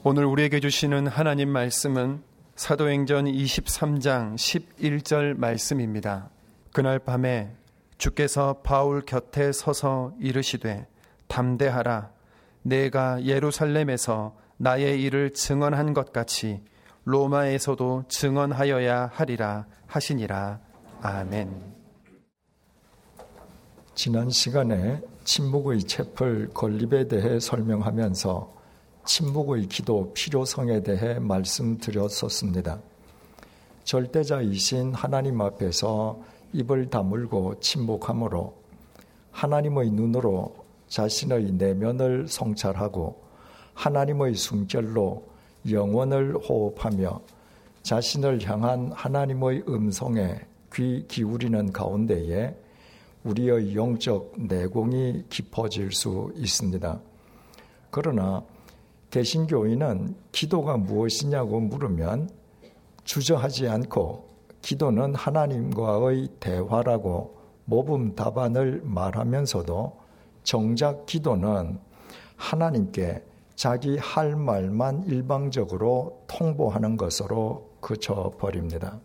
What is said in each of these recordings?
오늘 우리에게 주시는 하나님 말씀은 사도행전 23장 11절 말씀입니다. 그날 밤에 주께서 바울 곁에 서서 이르시되 담대하라. 내가 예루살렘에서 나의 일을 증언한 것 같이 로마에서도 증언하여야 하리라 하시니라. 아멘. 지난 시간에 침묵의 채플 건립에 대해 설명하면서 침묵의 기도 필요성에 대해 말씀드렸었습니다. 절대자이신 하나님 앞에서 입을 다물고 침묵함으로 하나님의 눈으로 자신의 내면을 성찰하고 하나님의 숨결로 영혼을 호흡하며 자신을 향한 하나님의 음성에 귀 기울이는 가운데에 우리의 영적 내공이 깊어질 수 있습니다. 그러나 개신교인은 기도가 무엇이냐고 물으면 주저하지 않고 기도는 하나님과의 대화라고 모범 답안을 말하면서도 정작 기도는 하나님께 자기 할 말만 일방적으로 통보하는 것으로 그쳐버립니다.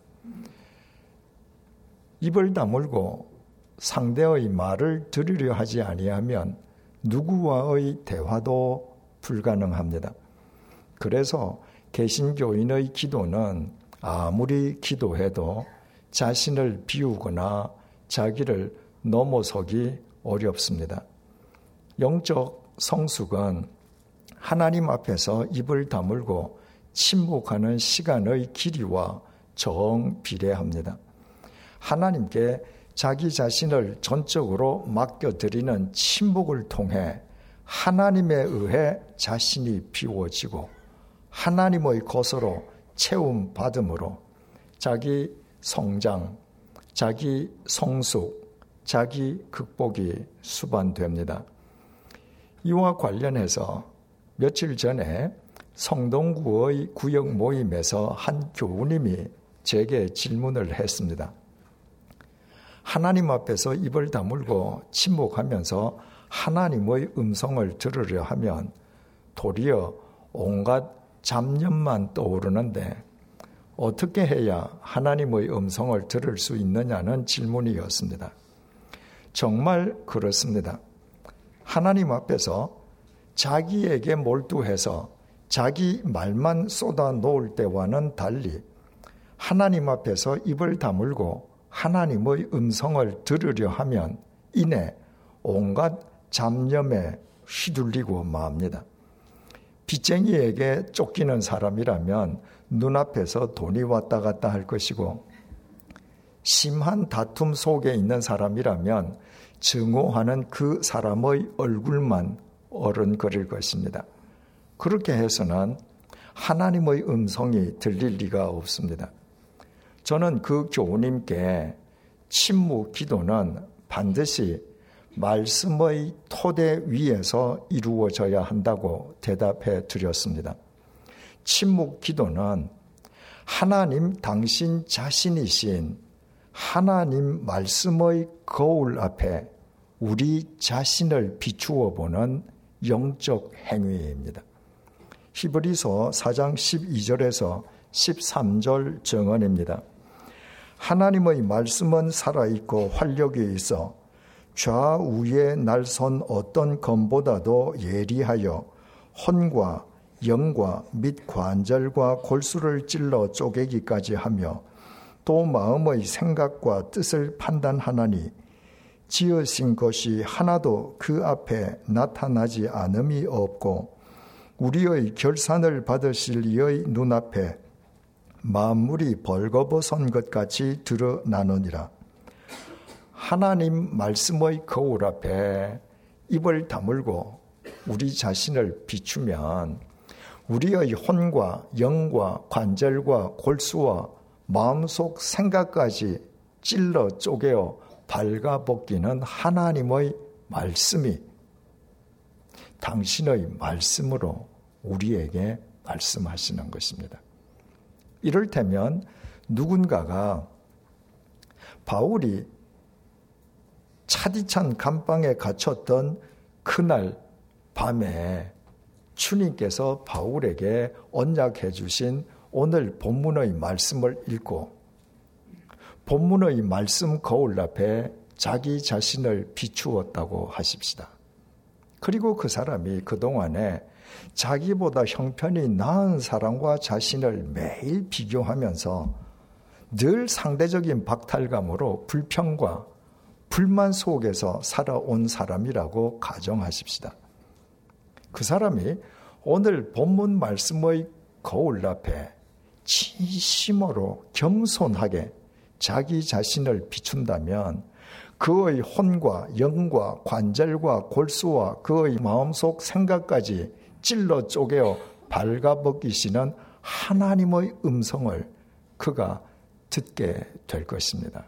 입을 다물고 상대의 말을 들으려 하지 아니하면 누구와의 대화도 불가능합니다. 그래서 개신교인의 기도는 아무리 기도해도 자신을 비우거나 자기를 넘어서기 어렵습니다. 영적 성숙은 하나님 앞에서 입을 다물고 침묵하는 시간의 길이와 정비례합니다. 하나님께 자기 자신을 전적으로 맡겨드리는 침묵을 통해 하나님에 의해 자신이 비워지고 하나님의 것으로 채움받음으로 자기 성장, 자기 성숙, 자기 극복이 수반됩니다. 이와 관련해서 며칠 전에 성동구의 구역 모임에서 한 교우님이 제게 질문을 했습니다. 하나님 앞에서 입을 다물고 침묵하면서 하나님의 음성을 들으려 하면 도리어 온갖 잡념만 떠오르는데 어떻게 해야 하나님의 음성을 들을 수 있느냐는 질문이었습니다. 정말 그렇습니다. 하나님 앞에서 자기에게 몰두해서 자기 말만 쏟아 놓을 때와는 달리 하나님 앞에서 입을 다물고 하나님의 음성을 들으려 하면 이내 온갖 잡념에 휘둘리고 맙니다. 빚쟁이에게 쫓기는 사람이라면 눈앞에서 돈이 왔다 갔다 할 것이고 심한 다툼 속에 있는 사람이라면 증오하는 그 사람의 얼굴만 어른거릴 것입니다. 그렇게 해서는 하나님의 음성이 들릴 리가 없습니다. 저는 그 교우님께 침묵 기도는 반드시 말씀의 토대 위에서 이루어져야 한다고 대답해 드렸습니다. 침묵 기도는 하나님 당신 자신이신 하나님 말씀의 거울 앞에 우리 자신을 비추어 보는 영적 행위입니다. 히브리서 4장 12절에서 13절 정언입니다. 하나님의 말씀은 살아있고 활력이 있어 좌우에 날선 어떤 검보다도 예리하여 혼과 영과 및 관절과 골수를 찔러 쪼개기까지 하며 또 마음의 생각과 뜻을 판단하나니 지으신 것이 하나도 그 앞에 나타나지 않음이 없고 우리의 결산을 받으실 이의 눈앞에 만물이 벌거벗은 것 같이 드러나느니라. 하나님 말씀의 거울 앞에 입을 다물고 우리 자신을 비추면 우리의 혼과 영과 관절과 골수와 마음속 생각까지 찔러 쪼개어 발가벗기는 하나님의 말씀이 당신의 말씀으로 우리에게 말씀하시는 것입니다. 이를테면 누군가가 바울이 차디찬 감방에 갇혔던 그날 밤에 주님께서 바울에게 언약해 주신 오늘 본문의 말씀을 읽고 본문의 말씀 거울 앞에 자기 자신을 비추었다고 하십시다. 그리고 그 사람이 그동안에 자기보다 형편이 나은 사람과 자신을 매일 비교하면서 늘 상대적인 박탈감으로 불평과 불만 속에서 살아온 사람이라고 가정하십시다. 그 사람이 오늘 본문 말씀의 거울 앞에 진심으로 겸손하게 자기 자신을 비춘다면 그의 혼과 영과 관절과 골수와 그의 마음속 생각까지 찔러 쪼개어 발가벗기시는 하나님의 음성을 그가 듣게 될 것입니다.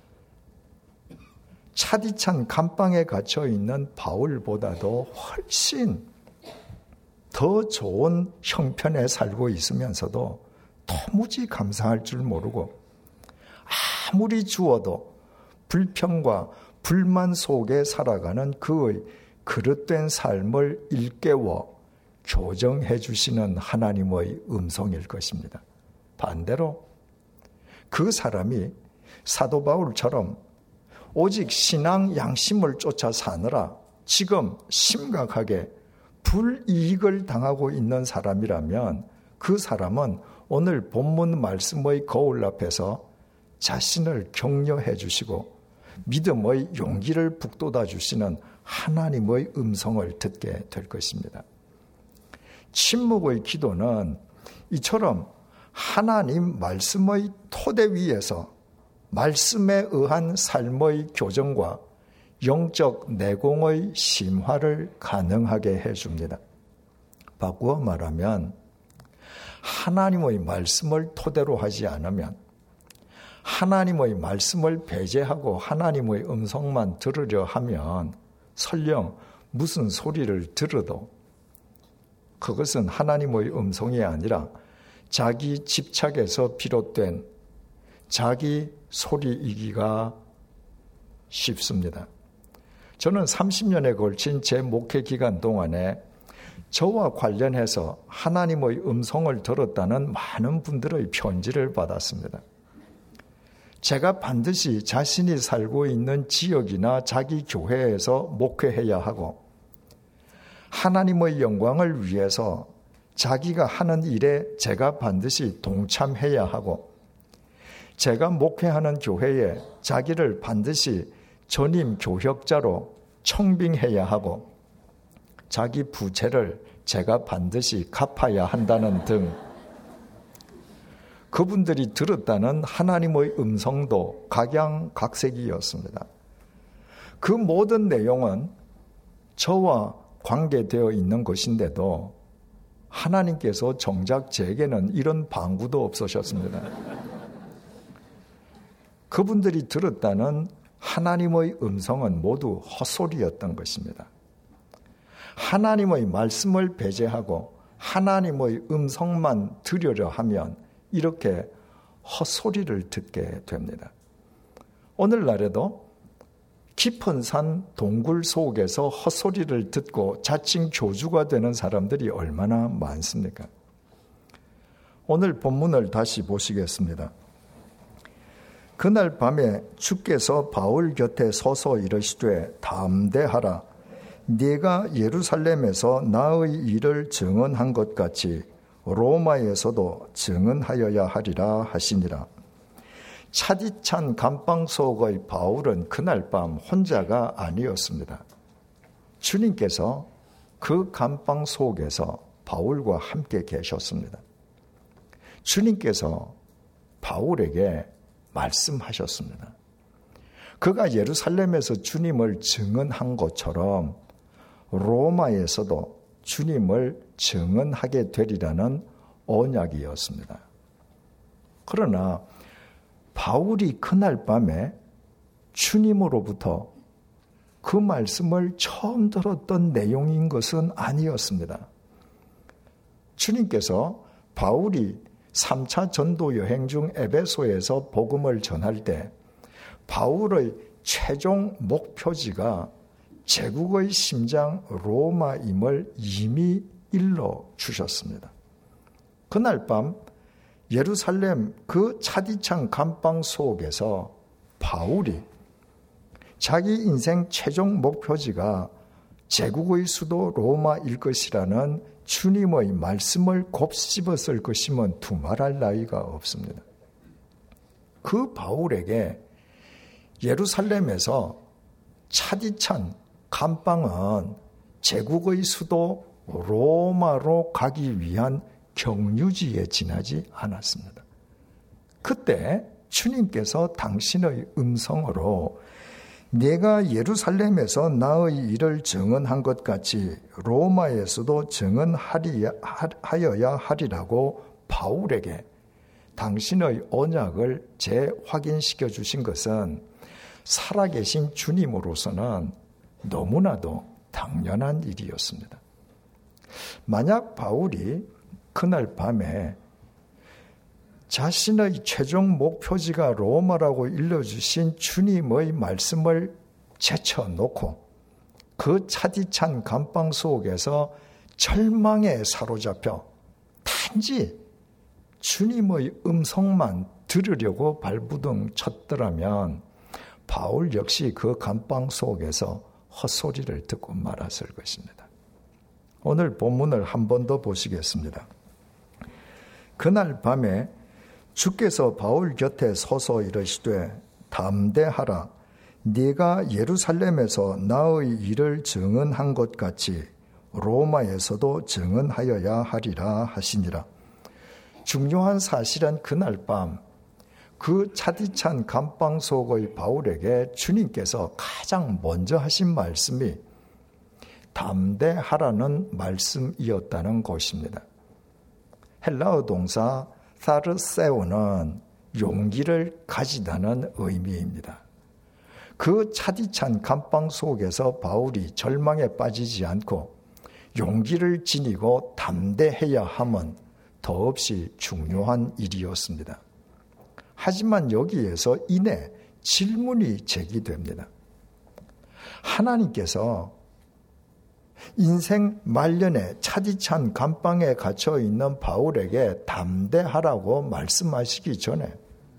차디찬 감방에 갇혀 있는 바울보다도 훨씬 더 좋은 형편에 살고 있으면서도 도무지 감사할 줄 모르고 아무리 주어도 불평과 불만 속에 살아가는 그의 그릇된 삶을 일깨워 교정해 주시는 하나님의 음성일 것입니다. 반대로 그 사람이 사도 바울처럼 오직 신앙 양심을 쫓아 사느라 지금 심각하게 불이익을 당하고 있는 사람이라면 그 사람은 오늘 본문 말씀의 거울 앞에서 자신을 격려해 주시고 믿음의 용기를 북돋아 주시는 하나님의 음성을 듣게 될 것입니다. 침묵의 기도는 이처럼 하나님 말씀의 토대 위에서 말씀에 의한 삶의 교정과 영적 내공의 심화를 가능하게 해줍니다. 바꾸어 말하면 하나님의 말씀을 토대로 하지 않으면 하나님의 말씀을 배제하고 하나님의 음성만 들으려 하면 설령 무슨 소리를 들어도 그것은 하나님의 음성이 아니라 자기 집착에서 비롯된 자기 소리이기가 쉽습니다. 저는 30년에 걸친 제 목회 기간 동안에 저와 관련해서 하나님의 음성을 들었다는 많은 분들의 편지를 받았습니다. 제가 반드시 자신이 살고 있는 지역이나 자기 교회에서 목회해야 하고 하나님의 영광을 위해서 자기가 하는 일에 제가 반드시 동참해야 하고 제가 목회하는 교회에 자기를 반드시 전임 교역자로 청빙해야 하고 자기 부채를 제가 반드시 갚아야 한다는 등 그분들이 들었다는 하나님의 음성도 각양각색이었습니다. 그 모든 내용은 저와 관계되어 있는 것인데도 하나님께서 정작 제게는 이런 방구도 없으셨습니다. 그분들이 들었다는 하나님의 음성은 모두 헛소리였던 것입니다. 하나님의 말씀을 배제하고 하나님의 음성만 들으려 하면 이렇게 헛소리를 듣게 됩니다. 오늘날에도 깊은 산 동굴 속에서 헛소리를 듣고 자칭 교주가 되는 사람들이 얼마나 많습니까? 오늘 본문을 다시 보시겠습니다. 그날 밤에 주께서 바울 곁에 서서 이르시되 담대하라. 네가 예루살렘에서 나의 일을 증언한 것 같이 로마에서도 증언하여야 하리라 하시니라. 차디찬 감방 속의 바울은 그날 밤 혼자가 아니었습니다. 주님께서 그 감방 속에서 바울과 함께 계셨습니다. 주님께서 바울에게 말씀하셨습니다. 그가 예루살렘에서 주님을 증언한 것처럼 로마에서도 주님을 증언하게 되리라는 언약이었습니다. 그러나 바울이 그날 밤에 주님으로부터 그 말씀을 처음 들었던 내용인 것은 아니었습니다. 주님께서 바울이 3차 전도 여행 중 에베소에서 복음을 전할 때 바울의 최종 목표지가 제국의 심장 로마임을 이미 일러 주셨습니다. 그날 밤 예루살렘 그 차디찬 감방 속에서 바울이 자기 인생 최종 목표지가 제국의 수도 로마일 것이라는 주님의 말씀을 곱씹었을 것이면 두말할 나위가 없습니다. 그 바울에게 예루살렘에서 차디찬 감방은 제국의 수도 로마로 가기 위한 경유지에 지나지 않았습니다. 그때 주님께서 당신의 음성으로 내가 예루살렘에서 나의 일을 증언한 것 같이 로마에서도 증언하여야 하리라고 바울에게 당신의 언약을 재확인시켜 주신 것은 살아계신 주님으로서는 너무나도 당연한 일이었습니다. 만약 바울이 그날 밤에 자신의 최종 목표지가 로마라고 일러주신 주님의 말씀을 제쳐놓고 그 차디찬 감방 속에서 절망에 사로잡혀 단지 주님의 음성만 들으려고 발부둥 쳤더라면 바울 역시 그 감방 속에서 헛소리를 듣고 말았을 것입니다. 오늘 본문을 한 번 더 보시겠습니다. 그날 밤에 주께서 바울 곁에 서서 이르시되 담대하라. 네가 예루살렘에서 나의 일을 증언한 것 같이 로마에서도 증언하여야 하리라 하시니라. 중요한 사실은 그날 밤 그 차디찬 감방 속의 바울에게 주님께서 가장 먼저 하신 말씀이 담대하라는 말씀이었다는 것입니다. 헬라어 동사 사르세오는 용기를 가지다는 의미입니다. 그 차디찬 감방 속에서 바울이 절망에 빠지지 않고 용기를 지니고 담대해야 함은 더없이 중요한 일이었습니다. 하지만 여기에서 이내 질문이 제기됩니다. 하나님께서 인생 말년에 차디찬 감방에 갇혀 있는 바울에게 담대하라고 말씀하시기 전에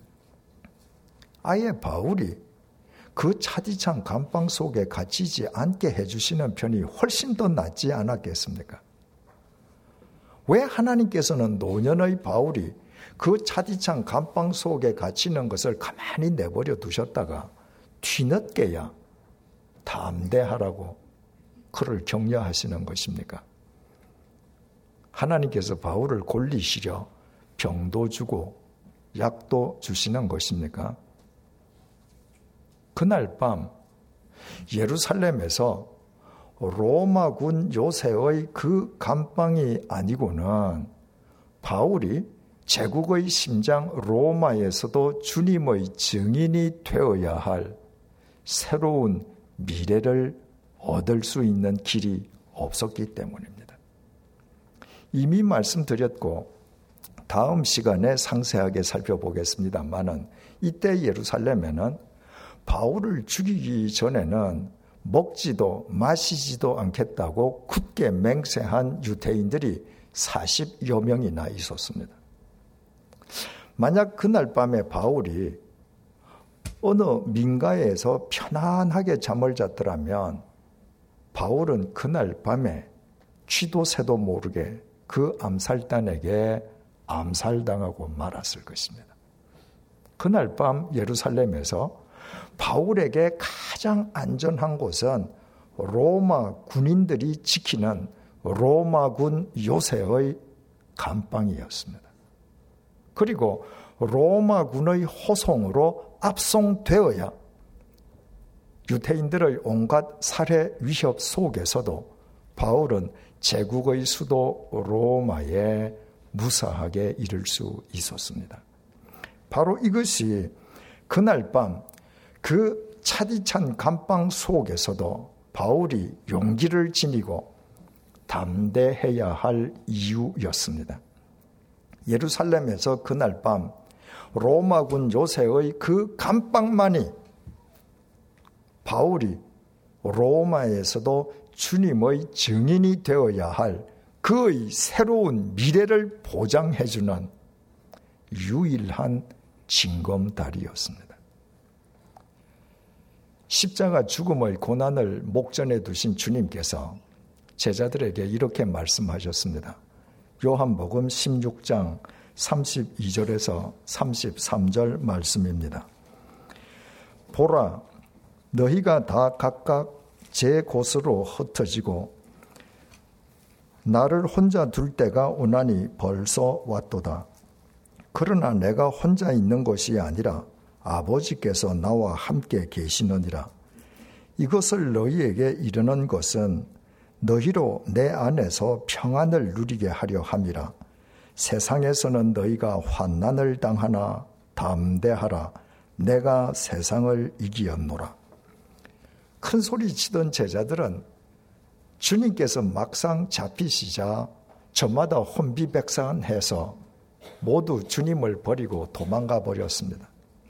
아예 바울이 그 차디찬 감방 속에 갇히지 않게 해주시는 편이 훨씬 더 낫지 않았겠습니까? 왜 하나님께서는 노년의 바울이 그 차디찬 감방 속에 갇히는 것을 가만히 내버려 두셨다가 뒤늦게야 담대하라고 그를 격려하시는 것입니까? 하나님께서 바울을 골리시려 병도 주고 약도 주시는 것입니까? 그날 밤 예루살렘에서 로마군 요새의 그 감방이 아니고는 바울이 제국의 심장 로마에서도 주님의 증인이 되어야 할 새로운 미래를 얻을 수 있는 길이 없었기 때문입니다. 이미 말씀드렸고 다음 시간에 상세하게 살펴보겠습니다만은 이때 예루살렘에는 바울을 죽이기 전에는 먹지도 마시지도 않겠다고 굳게 맹세한 유대인들이 40여 명이나 있었습니다. 만약 그날 밤에 바울이 어느 민가에서 편안하게 잠을 잤더라면 바울은 그날 밤에 쥐도 새도 모르게 그 암살단에게 암살당하고 말았을 것입니다. 그날 밤 예루살렘에서 바울에게 가장 안전한 곳은 로마 군인들이 지키는 로마군 요새의 감방이었습니다. 그리고 로마군의 호송으로 압송되어야 유대인들의 온갖 살해 위협 속에서도 바울은 제국의 수도 로마에 무사하게 이를 수 있었습니다. 바로 이것이 그날 밤 그 차디찬 감방 속에서도 바울이 용기를 지니고 담대해야 할 이유였습니다. 예루살렘에서 그날 밤 로마군 요새의 그 감방만이 바울이 로마에서도 주님의 증인이 되어야 할 그의 새로운 미래를 보장해주는 유일한 징검다리였습니다. 십자가 죽음의 고난을 목전에 두신 주님께서 제자들에게 이렇게 말씀하셨습니다. 요한복음 16장 32절에서 33절 말씀입니다. 보라, 너희가 다 각각 제 곳으로 흩어지고 나를 혼자 둘 때가 오나니 벌써 왔도다. 그러나 내가 혼자 있는 것이 아니라 아버지께서 나와 함께 계시느니라. 이것을 너희에게 이르는 것은 너희로 내 안에서 평안을 누리게 하려 함이라. 세상에서는 너희가 환난을 당하나 담대하라. 내가 세상을 이기었노라. 큰 소리 치던 제자들은 주님께서 막상 잡히시자 저마다 혼비백산해서 모두 주님을 버리고 도망가 버렸습니다.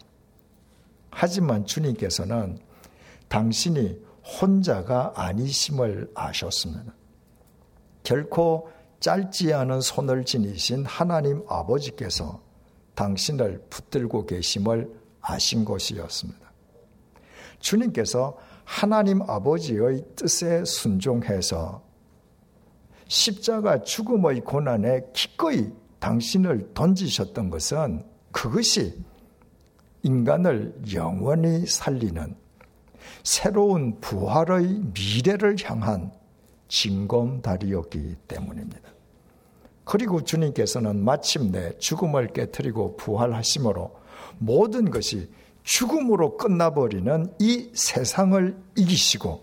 하지만 주님께서는 당신이 혼자가 아니심을 아셨습니다. 결코 짧지 않은 손을 지니신 하나님 아버지께서 당신을 붙들고 계심을 아신 것이었습니다. 주님께서 하나님 아버지의 뜻에 순종해서 십자가 죽음의 고난에 기꺼이 당신을 던지셨던 것은 그것이 인간을 영원히 살리는 새로운 부활의 미래를 향한 징검다리였기 때문입니다. 그리고 주님께서는 마침내 죽음을 깨뜨리고 부활하심으로 모든 것이 죽음으로 끝나버리는 이 세상을 이기시고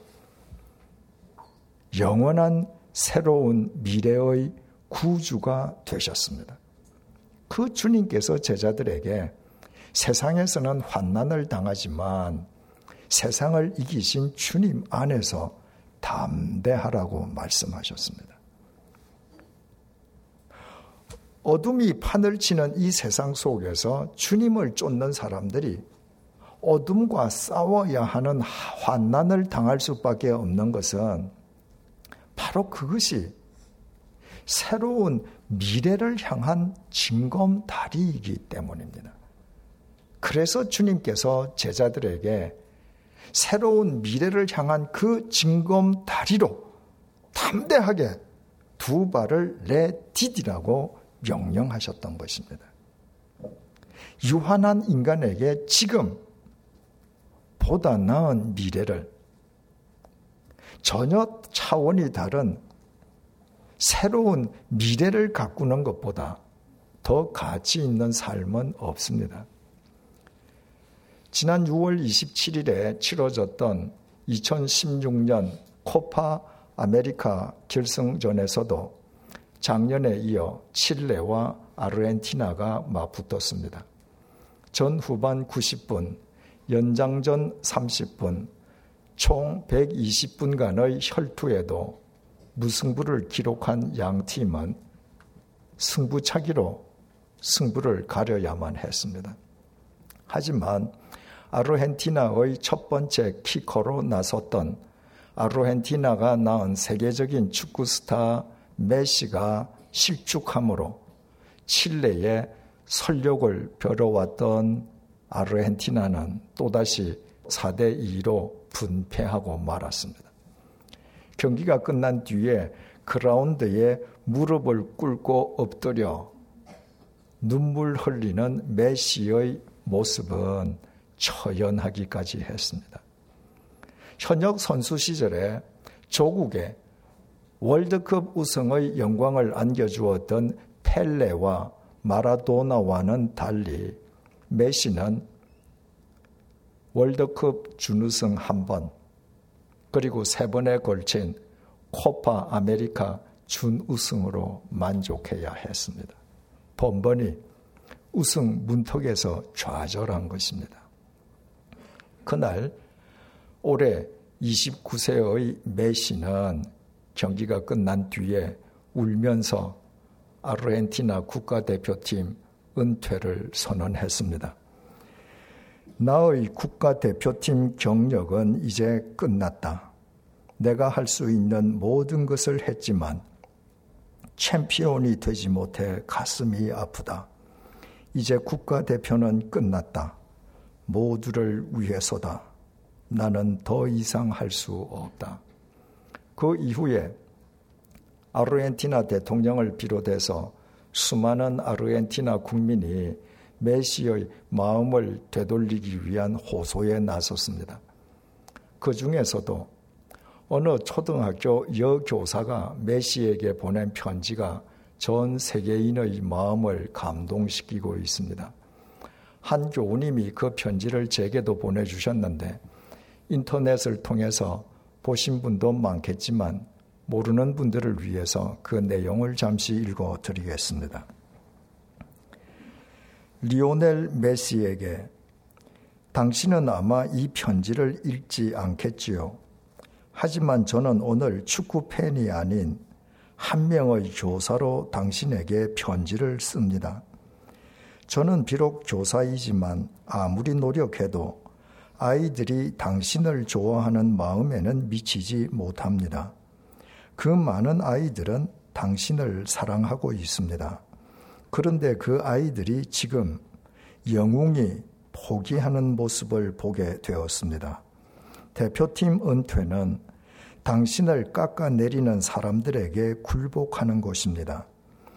영원한 새로운 미래의 구주가 되셨습니다. 그 주님께서 제자들에게 세상에서는 환난을 당하지만 세상을 이기신 주님 안에서 담대하라고 말씀하셨습니다. 어둠이 판을 치는 이 세상 속에서 주님을 쫓는 사람들이 어둠과 싸워야 하는 환난을 당할 수밖에 없는 것은 바로 그것이 새로운 미래를 향한 징검다리이기 때문입니다. 그래서 주님께서 제자들에게 새로운 미래를 향한 그 징검다리로 담대하게 두 발을 내디디라고 명령하셨던 것입니다. 유한한 인간에게 지금 보다 나은 미래를, 전혀 차원이 다른 새로운 미래를 가꾸는 것보다 더 가치 있는 삶은 없습니다. 지난 6월 27일에 치러졌던 2016년 코파 아메리카 결승전에서도 작년에 이어 칠레와 아르헨티나가 맞붙었습니다. 전 후반 90분, 연장전 30분, 총 120분간의 혈투에도 무승부를 기록한 양 팀은 승부차기로 승부를 가려야만 했습니다. 하지만 아르헨티나의 첫 번째 키커로 나섰던 아르헨티나가 낳은 세계적인 축구 스타 메시가 실축함으로 칠레의 설욕을 벼러왔던 아르헨티나는 또다시 4대2로 분패하고 말았습니다. 경기가 끝난 뒤에 그라운드에 무릎을 꿇고 엎드려 눈물 흘리는 메시의 모습은 처연하기까지 했습니다. 현역 선수 시절에 조국에 월드컵 우승의 영광을 안겨주었던 펠레와 마라도나와는 달리 메시는 월드컵 준우승 1번, 그리고 3번에 걸친 코파 아메리카 준우승으로 만족해야 했습니다. 번번이 우승 문턱에서 좌절한 것입니다. 그날 올해 29세의 메시는 경기가 끝난 뒤에 울면서 아르헨티나 국가대표팀 은퇴를 선언했습니다. 나의 국가대표팀 경력은 이제 끝났다. 내가 할 수 있는 모든 것을 했지만 챔피언이 되지 못해 가슴이 아프다. 이제 국가대표는 끝났다. 모두를 위해서다. 나는 더 이상 할 수 없다. 그 이후에 아르헨티나 대통령을 비롯해서 수많은 아르헨티나 국민이 메시의 마음을 되돌리기 위한 호소에 나섰습니다. 그 중에서도 어느 초등학교 여교사가 메시에게 보낸 편지가 전 세계인의 마음을 감동시키고 있습니다. 한 교우님이 그 편지를 제게도 보내주셨는데 인터넷을 통해서 보신 분도 많겠지만 모르는 분들을 위해서 그 내용을 잠시 읽어드리겠습니다. 리오넬 메시에게 당신은 아마 이 편지를 읽지 않겠지요. 하지만 저는 오늘 축구 팬이 아닌 한 명의 교사로 당신에게 편지를 씁니다. 저는 비록 교사이지만 아무리 노력해도 아이들이 당신을 좋아하는 마음에는 미치지 못합니다. 그 많은 아이들은 당신을 사랑하고 있습니다. 그런데 그 아이들이 지금 영웅이 포기하는 모습을 보게 되었습니다. 대표팀 은퇴는 당신을 깎아내리는 사람들에게 굴복하는 것입니다.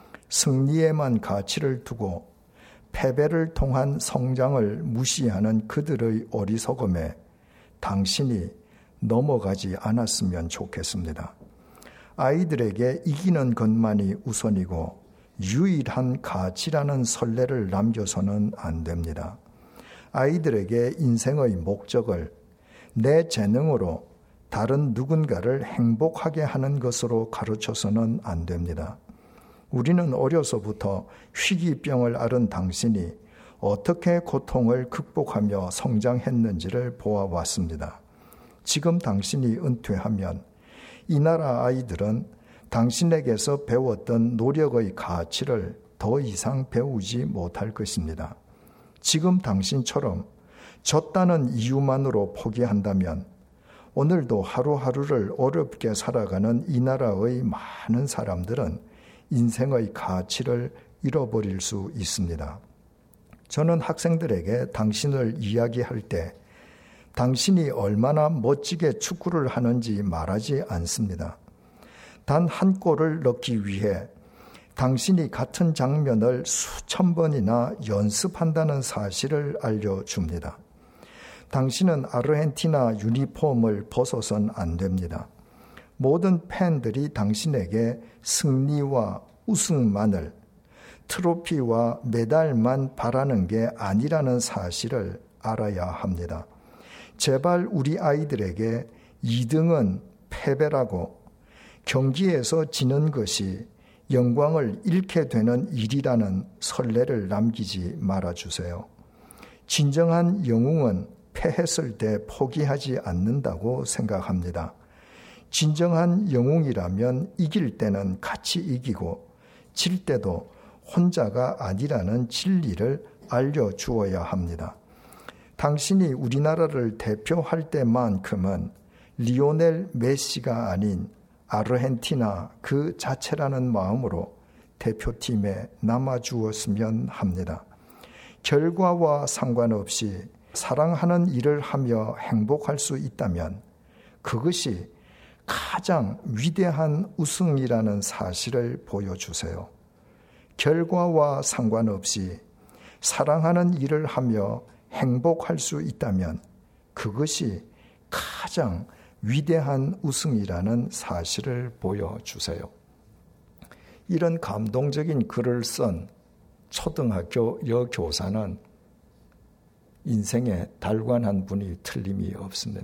승리에만 가치를 두고 패배를 통한 성장을 무시하는 그들의 어리석음에 당신이 넘어가지 않았으면 좋겠습니다. 아이들에게 이기는 것만이 우선이고 유일한 가치라는 선례를 남겨서는 안 됩니다. 아이들에게 인생의 목적을 내 재능으로 다른 누군가를 행복하게 하는 것으로 가르쳐서는 안 됩니다. 우리는 어려서부터 희귀병을 앓은 당신이 어떻게 고통을 극복하며 성장했는지를 보아왔습니다. 지금 당신이 은퇴하면 이 나라 아이들은 당신에게서 배웠던 노력의 가치를 더 이상 배우지 못할 것입니다. 지금 당신처럼 졌다는 이유만으로 포기한다면 오늘도 하루하루를 어렵게 살아가는 이 나라의 많은 사람들은 인생의 가치를 잃어버릴 수 있습니다. 저는 학생들에게 당신을 이야기할 때 당신이 얼마나 멋지게 축구를 하는지 말하지 않습니다. 단 한 골을 넣기 위해 당신이 같은 장면을 수천 번이나 연습한다는 사실을 알려줍니다. 당신은 아르헨티나 유니폼을 벗어선 안 됩니다. 모든 팬들이 당신에게 승리와 우승만을, 트로피와 메달만 바라는 게 아니라는 사실을 알아야 합니다. 제발 우리 아이들에게 2등은 패배라고 경기에서 지는 것이 영광을 잃게 되는 일이라는 선례를 남기지 말아주세요. 진정한 영웅은 패했을 때 포기하지 않는다고 생각합니다. 진정한 영웅이라면 이길 때는 같이 이기고 질 때도 혼자가 아니라는 진리를 알려주어야 합니다. 당신이 우리나라를 대표할 때만큼은 리오넬 메시가 아닌 아르헨티나 그 자체라는 마음으로 대표팀에 남아주었으면 합니다. 결과와 상관없이 사랑하는 일을 하며 행복할 수 있다면 그것이 가장 위대한 우승이라는 사실을 보여주세요. 결과와 상관없이 사랑하는 일을 하며 행복할 수 있다면 그것이 가장 위대한 우승이라는 사실을 보여주세요. 이런 감동적인 글을 쓴 초등학교 여교사는 인생에 달관한 분이 틀림이 없습니다.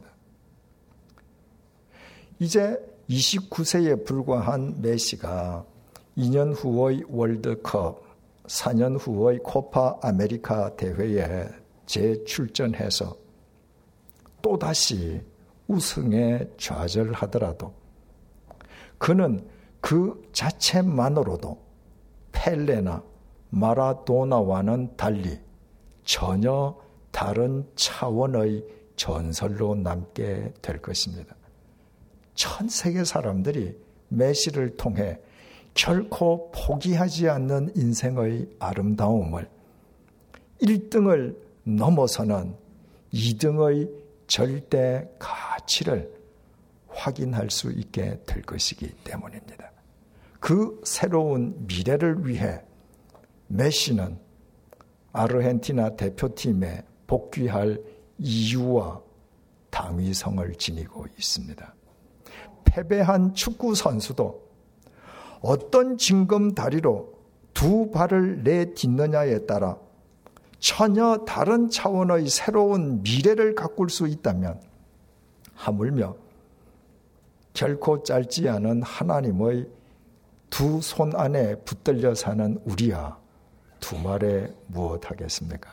이제 29세에 불과한 메시가 2년 후의 월드컵, 4년 후의 코파 아메리카 대회에 재출전해서 또다시 우승에 좌절하더라도 그는 그 자체만으로도 펠레나 마라도나와는 달리 전혀 다른 차원의 전설로 남게 될 것입니다. 전 세계 사람들이 메시를 통해 결코 포기하지 않는 인생의 아름다움을 1등을 넘어서는 2등의 절대 가치를 확인할 수 있게 될 것이기 때문입니다. 그 새로운 미래를 위해 메시는 아르헨티나 대표팀에 복귀할 이유와 당위성을 지니고 있습니다. 패배한 축구 선수도 어떤 징검다리로 두 발을 내딛느냐에 따라 전혀 다른 차원의 새로운 미래를 가꿀 수 있다면 하물며 결코 짧지 않은 하나님의 두 손 안에 붙들려 사는 우리야 두 말에 무엇하겠습니까?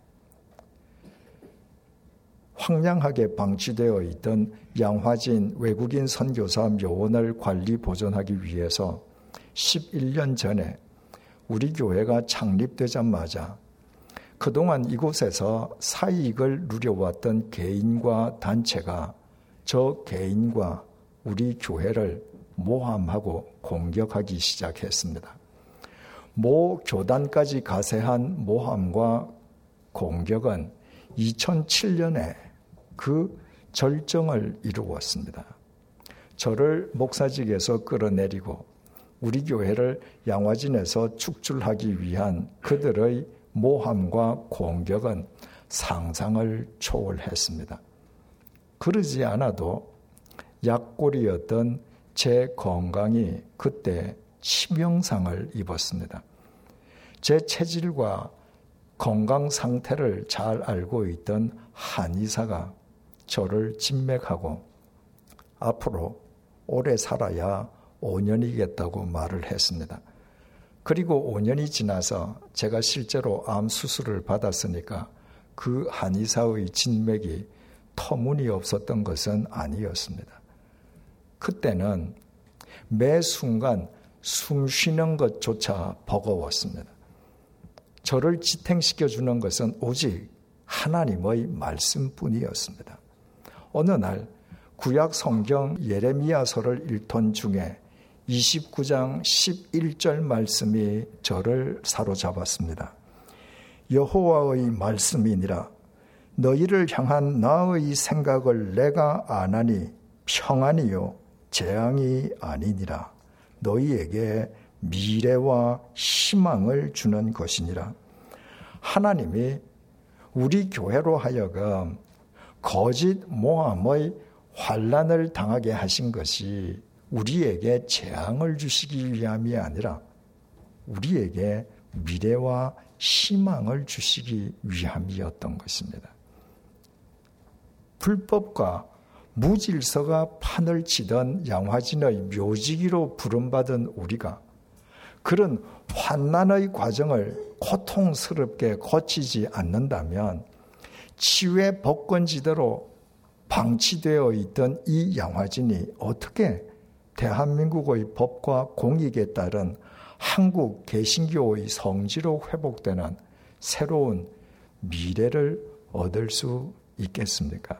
황량하게 방치되어 있던 양화진 외국인 선교사 묘원을 관리 보존하기 위해서 11년 전에 우리 교회가 창립되자마자 그동안 이곳에서 사익을 누려왔던 개인과 단체가 저 개인과 우리 교회를 모함하고 공격하기 시작했습니다. 모 교단까지 가세한 모함과 공격은 2007년에 그 절정을 이루었습니다. 저를 목사직에서 끌어내리고 우리 교회를 양화진에서 축출하기 위한 그들의 모함과 공격은 상상을 초월했습니다. 그러지 않아도 약골이었던 제 건강이 그때 치명상을 입었습니다. 제 체질과 건강 상태를 잘 알고 있던 한의사가 저를 진맥하고 앞으로 오래 살아야 5년이겠다고 말을 했습니다. 그리고 5년이 지나서 제가 실제로 암 수술을 받았으니까 그 한의사의 진맥이 터무니없었던 것은 아니었습니다. 그때는 매 순간 숨 쉬는 것조차 버거웠습니다. 저를 지탱시켜주는 것은 오직 하나님의 말씀뿐이었습니다. 어느 날 구약 성경 예레미야서를 읽던 중에 29장 11절 말씀이 저를 사로잡았습니다. 여호와의 말씀이니라. 너희를 향한 나의 생각을 내가 아나니 평안이요 재앙이 아니니라. 너희에게 미래와 희망을 주는 것이니라. 하나님이 우리 교회로 하여금 거짓 모함의 환난을 당하게 하신 것이 우리에게 재앙을 주시기 위함이 아니라 우리에게 미래와 희망을 주시기 위함이었던 것입니다. 불법과 무질서가 판을 치던 양화진의 묘지기로 부름받은 우리가 그런 환난의 과정을 고통스럽게 거치지 않는다면 치유의 법권지대로 방치되어 있던 이 양화진이 어떻게 대한민국의 법과 공익에 따른 한국 개신교의 성지로 회복되는 새로운 미래를 얻을 수 있겠습니까?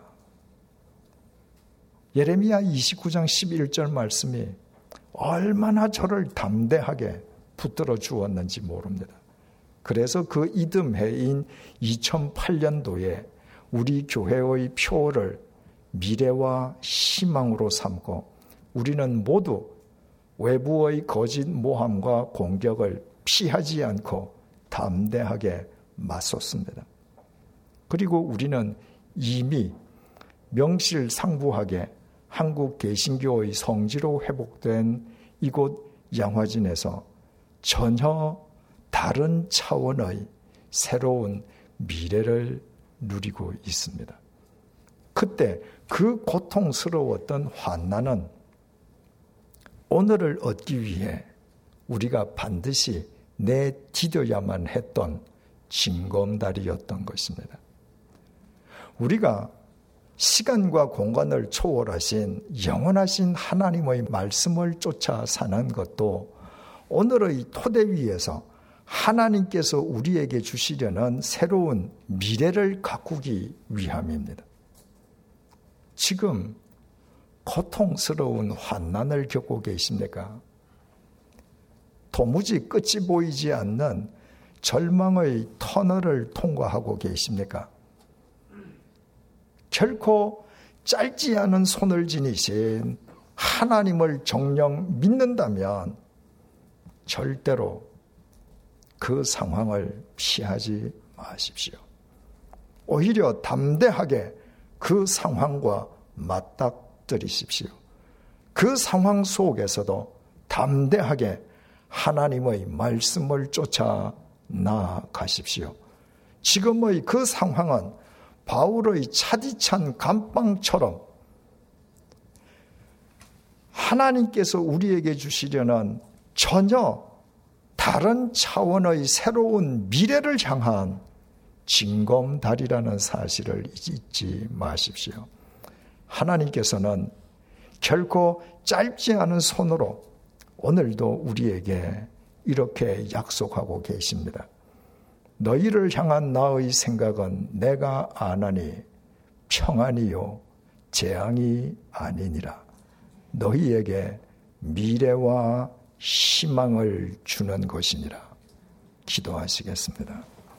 예레미야 29장 11절 말씀이 얼마나 저를 담대하게 붙들어 주었는지 모릅니다. 그래서 그 이듬해인 2008년도에 우리 교회의 표를 미래와 희망으로 삼고 우리는 모두 외부의 거짓 모함과 공격을 피하지 않고 담대하게 맞섰습니다. 그리고 우리는 이미 명실상부하게 한국 개신교의 성지로 회복된 이곳 양화진에서 전혀 다른 차원의 새로운 미래를 누리고 있습니다. 그때 그 고통스러웠던 환난은 오늘을 얻기 위해 우리가 반드시 내디뎌야만 했던 징검다리였던 것입니다. 우리가 시간과 공간을 초월하신 영원하신 하나님의 말씀을 쫓아 사는 것도 오늘의 토대 위에서 하나님께서 우리에게 주시려는 새로운 미래를 가꾸기 위함입니다. 지금 고통스러운 환난을 겪고 계십니까? 도무지 끝이 보이지 않는 절망의 터널을 통과하고 계십니까? 결코 짧지 않은 손을 지니신 하나님을 정녕 믿는다면 절대로 그 상황을 피하지 마십시오. 오히려 담대하게 그 상황과 맞닥뜨리십시오. 그 상황 속에서도 담대하게 하나님의 말씀을 쫓아 나아가십시오. 지금의 그 상황은 바울의 차디찬 감방처럼 하나님께서 우리에게 주시려는 전혀 다른 차원의 새로운 미래를 향한 징검다리라는 사실을 잊지 마십시오. 하나님께서는 결코 짧지 않은 손으로 오늘도 우리에게 이렇게 약속하고 계십니다. 너희를 향한 나의 생각은 내가 아나니 평안이요 재앙이 아니니라. 너희에게 미래와 희망을 주는 것이니라. 기도하시겠습니다.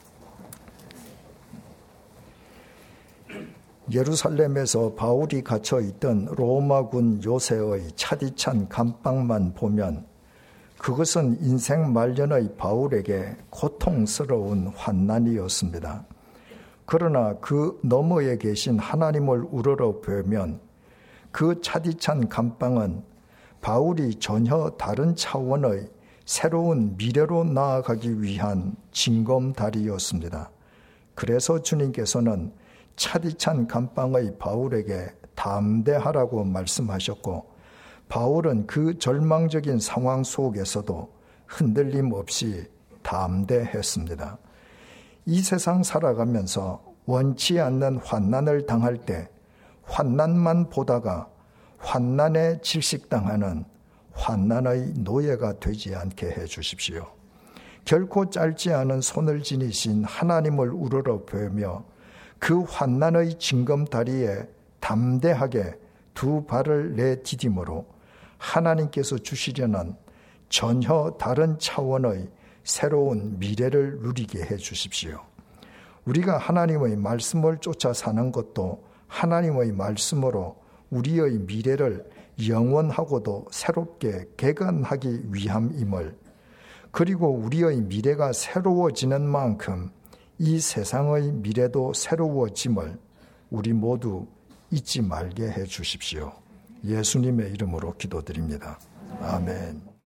예루살렘에서 바울이 갇혀 있던 로마군 요새의 차디찬 감방만 보면 그것은 인생 말년의 바울에게 고통스러운 환난이었습니다. 그러나 그 너머에 계신 하나님을 우러러보면 그 차디찬 감방은 바울이 전혀 다른 차원의 새로운 미래로 나아가기 위한 징검다리였습니다. 그래서 주님께서는 차디찬 감방의 바울에게 담대하라고 말씀하셨고, 바울은 그 절망적인 상황 속에서도 흔들림 없이 담대했습니다. 이 세상 살아가면서 원치 않는 환난을 당할 때 환난만 보다가 환난에 질식당하는 환난의 노예가 되지 않게 해주십시오. 결코 짧지 않은 손을 지니신 하나님을 우러러보며 그 환난의 징검다리에 담대하게 두 발을 내디딤으로 하나님께서 주시려는 전혀 다른 차원의 새로운 미래를 누리게 해주십시오. 우리가 하나님의 말씀을 쫓아 사는 것도 하나님의 말씀으로 우리의 미래를 영원하고도 새롭게 개간하기 위함임을, 그리고 우리의 미래가 새로워지는 만큼 이 세상의 미래도 새로워짐을 우리 모두 잊지 말게 해 주십시오. 예수님의 이름으로 기도드립니다. 아멘.